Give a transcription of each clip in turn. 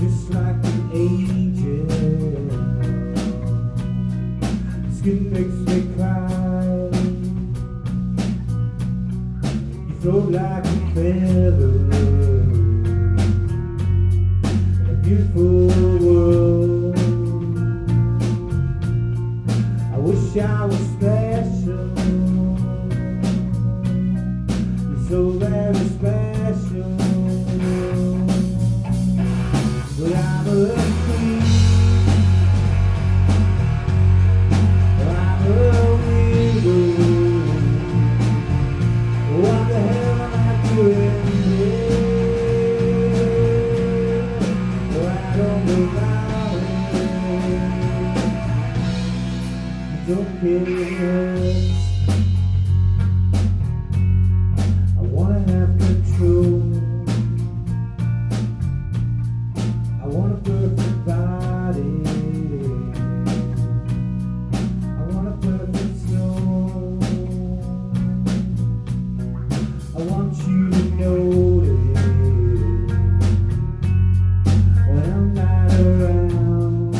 just like an angel. Skin makes me cry. You float like a feather in a beautiful world. I wish I was special. You're so very special. But I'm a queen. I'm a widow. What the hell am I doing here? I don't know about it. Don't care. I wanna have control. I want a perfect body. I want a perfect soul. I want you to notice when I'm not around.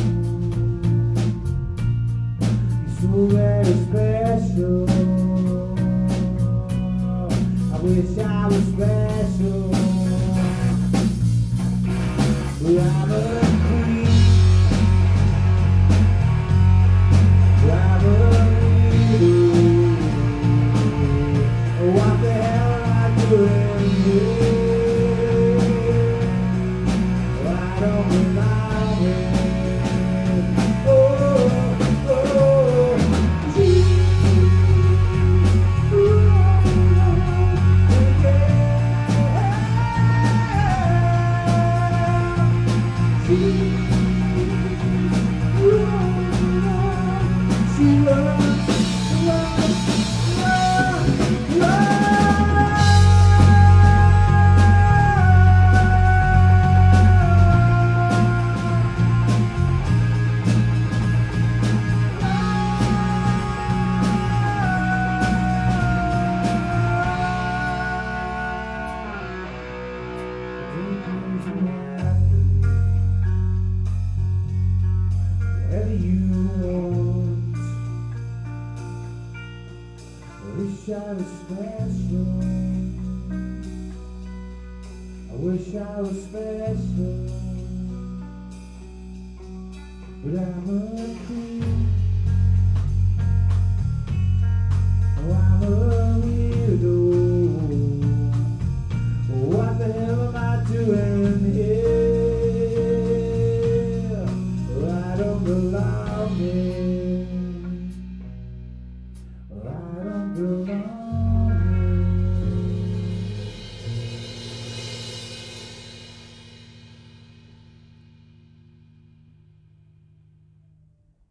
You're so very special. I wish I was special. But I'm a queen. I'm a widow. What the hell am I doing here? I don't belong here. Oh, oh, gee. She loves, whatever you want. I wish I was special. I wish I was special. But I'm a queen.